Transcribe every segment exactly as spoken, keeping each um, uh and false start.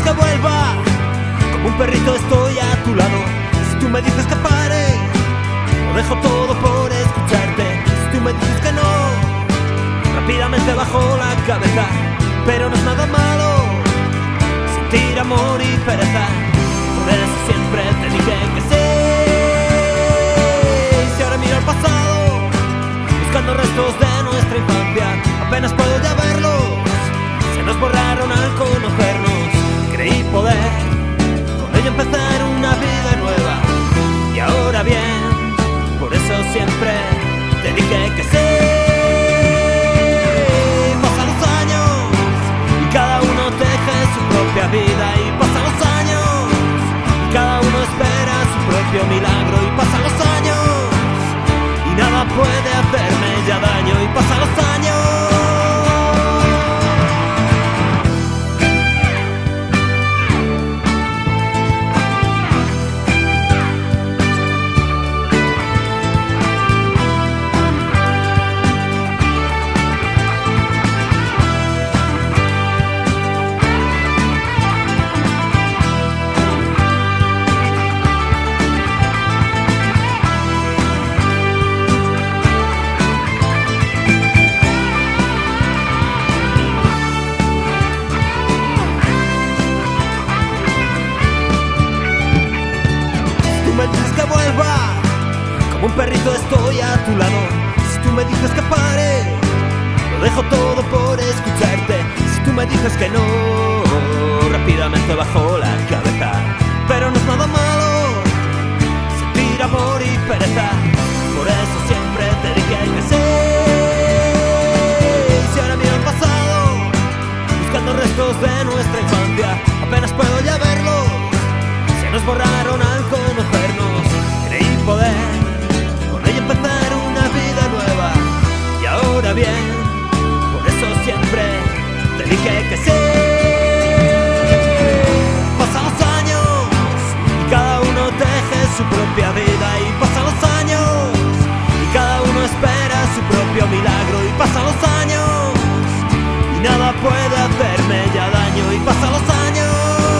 dices que vuelva, como un perrito estoy a tu lado. Si tú me dices que pare, lo dejo todo por escucharte. Si tú me dices que no, rápidamente bajo la cabeza. Pero no es nada malo sentir amor y pereza. Por eso siempre te dije que sí. Si ahora miro al pasado, buscando restos de nuestra infancia, apenas puedo ya verlos. Se nos borraron al conocernos. Creí poder con ello empezar una vida nueva. Y ahora bien, por eso siempre te dije que sí. Pasan los años y cada uno teje su propia vida. Y pasan los años y cada uno espera su propio milagro. Y pasan los años y nada puede hacerme ya daño. Y pasan los años. Me dices que vuelva, como un perrito estoy a tu lado. Si tú me dices que pare, lo dejo todo por escucharte. Si tú me dices que no, rápidamente bajo la cabeza. Pero no es nada malo sentir amor y pereza. Por eso siempre te dije que sí. Si ahora miro al pasado, buscando restos de nuestra infancia, apenas puedo ya verlos. Se nos borraron al conocernos. Creí poder con ello empezar una vida nueva. Y ahora bien, por eso siempre te dije que sí. Pasan los años y cada uno teje su propia vida. Y pasan los años y cada uno espera su propio milagro. Y pasan los años y nada puede hacerme ya daño. Y pasan los años.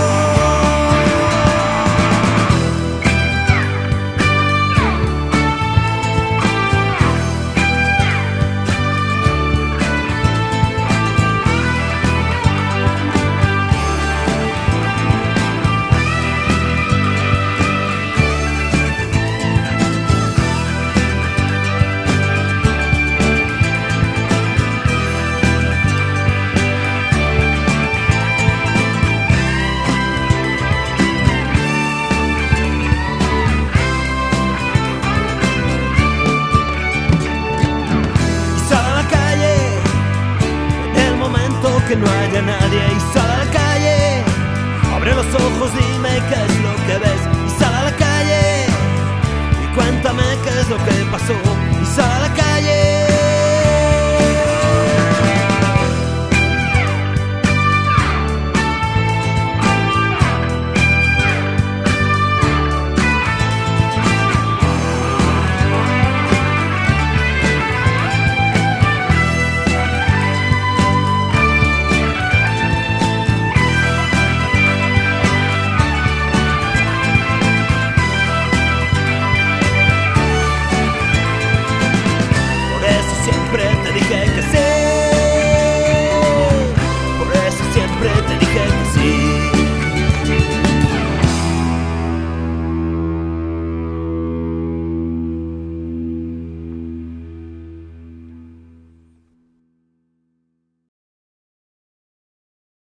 Que no haya nadie y sal a la calle. Abre los ojos, dime qué es lo que ves. Y sal a la calle y cuéntame qué es lo que pasó. Y sal a la calle.